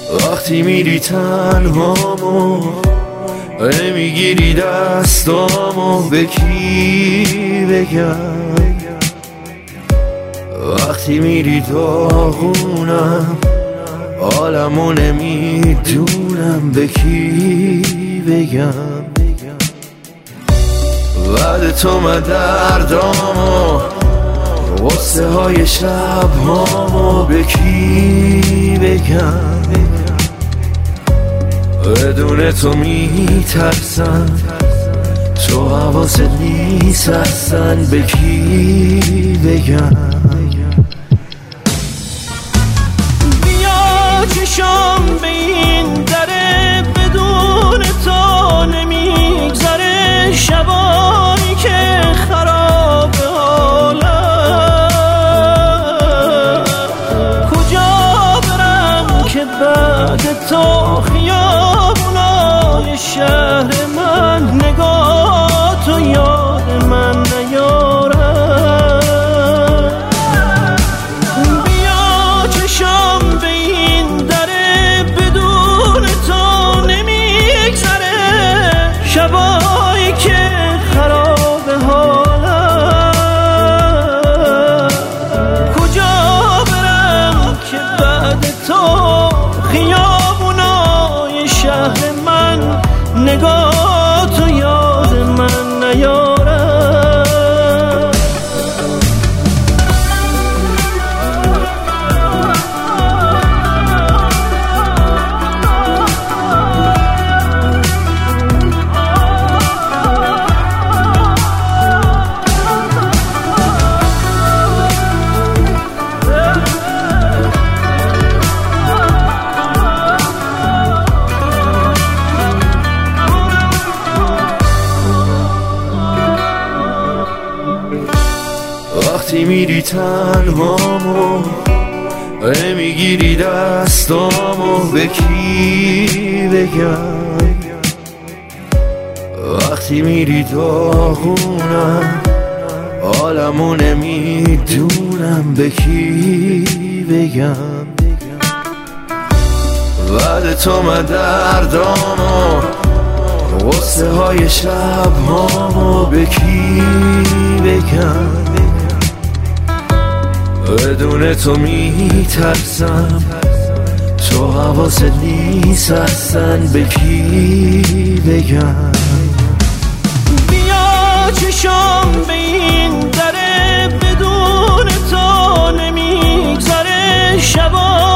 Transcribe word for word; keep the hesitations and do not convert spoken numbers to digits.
وقتی میری تنهامو میگیری دستامو به کی بگم؟ وقتی میری داغونم عالمو نمیدونم به کی بگم؟ بعد تو من دردامو غصه های شب هامو به کی بگم؟ بدون تو میترسم، تو حواست نیست اصلا به کی بگم؟ بیا چشم به این دره، بدون تو نمیگذره شبایی که خراب حالم. کجا برم که بعد تو خیابونای شهر من نگاه تو یاد من نیارم؟ بیا چشم به این دره، بدون تو نمیگذره شبایی که خراب حالم. کجا برم که بعد تو خیابونای شهر من نگاه تو یاد من نیارم؟ وقتی میری تنهامو میگیری دستامو به کی بگم؟ وقتی میری داغونم عالمو نمیدونم به کی بگم؟ بعد تو من دردامو غصه های شب هامو به کی بگم؟ بدون تو میترسم، تو حواست نیست اصلا به کی بگم؟ بیا چشم به این دره، بدون تو نمیگذره شبا